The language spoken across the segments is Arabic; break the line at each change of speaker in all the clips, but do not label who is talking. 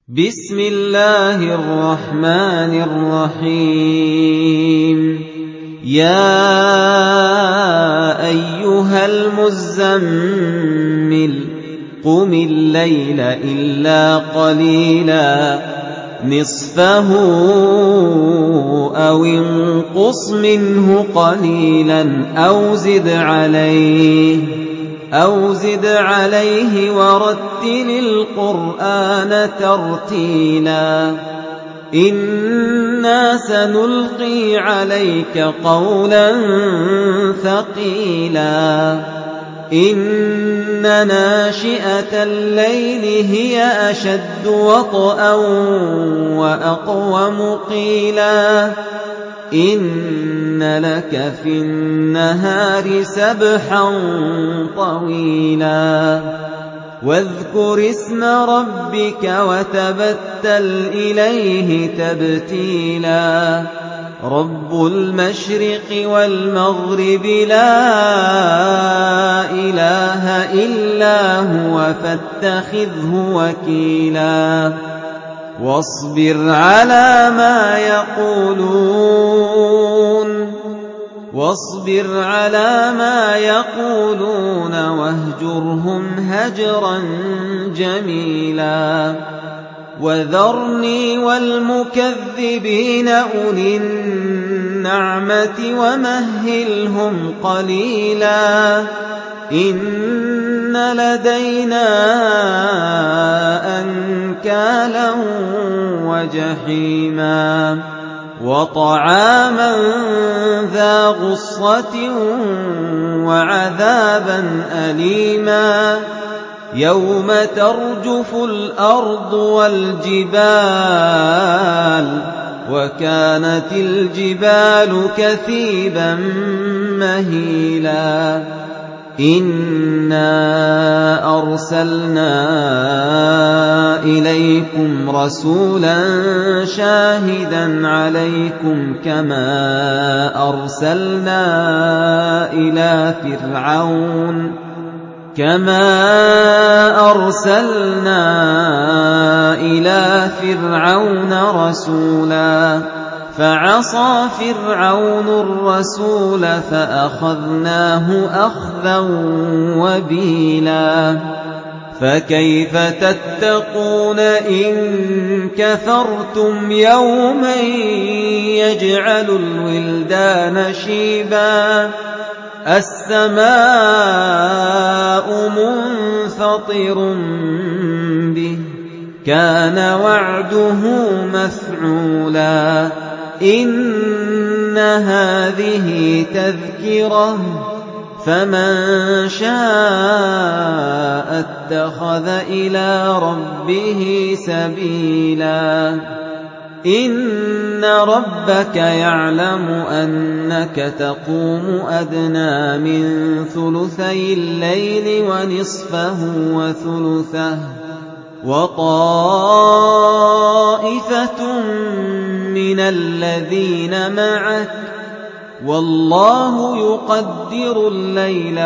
بسم الله الرحمن الرحيم يا أيها المزمل قم الليل إلا قليلا نصفه أو انقص منه قليلا أو زد عليه ورتل القرآن ترتيلا إنا سنلقي عليك قولا ثقيلا إن ناشئة الليل هي أشد وطئا وأقوم قيلا إن لك في النهار سبحا طويلا واذكر اسم ربك وتبتل إليه تبتيلا رب المشرق والمغرب لا إله إلا هو فاتخذه وكيلا واصبر على ما يقولون واهجرهم هجرا جميلا وذرني والمكذبين أولي النعمة ومهلهم قليلا إن لدينا أنكالا وجحيما وطعاما ذا غصة وعذابا أليما يوم ترجف الأرض والجبال وكانت الجبال كثيبا مهيلا إنا أرسلنا إليكم رسولا شاهدا عليكم كما أرسلنا إلى فرعون رسولا فعصى فرعون الرسول فأخذناه أخذا وبيلا فكيف تتقون إن كفرتم يوما يجعل الولدان شيبا السماء منفطر به كان وعده مفعولا إن هذه تذكرة فمن شاء اتخذ إلى ربه سبيلا إن ربك يعلم أنك تقوم أدنى من ثلثي الليل ونصفه وثلثه وطائفة من الذين معك والله يقدر الليل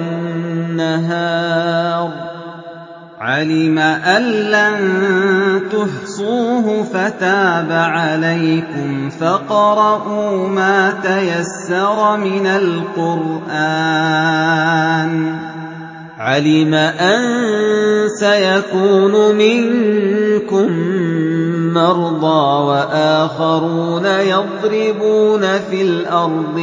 والنهار علم أن لن تحصوه فتاب عليكم فاقرؤوا ما تيسر من القرآن علم أن سيكون منكم مرضى وآخرون يضربون في الأرض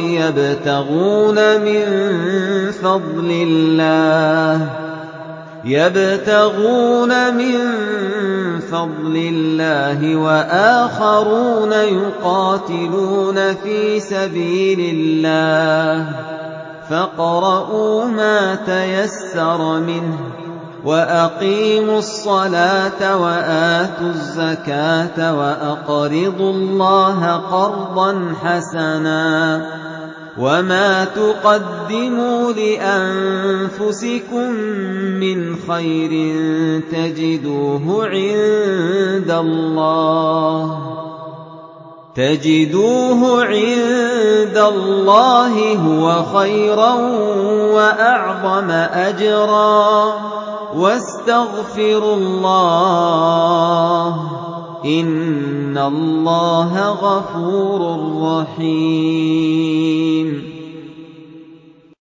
يبتغون من فضل الله وآخرون يقاتلون في سبيل الله فاقرؤوا ما تيسر منه وأقيموا الصلاة وآتوا الزكاة وأقرضوا الله قرضا حسنا وما تقدموا لأنفسكم من خير تجدوه عند الله هو خيرا وأعظم أجرا واستغفروا الله إِنَّ اللَّهَ غَفُورٌ رَّحِيمٌ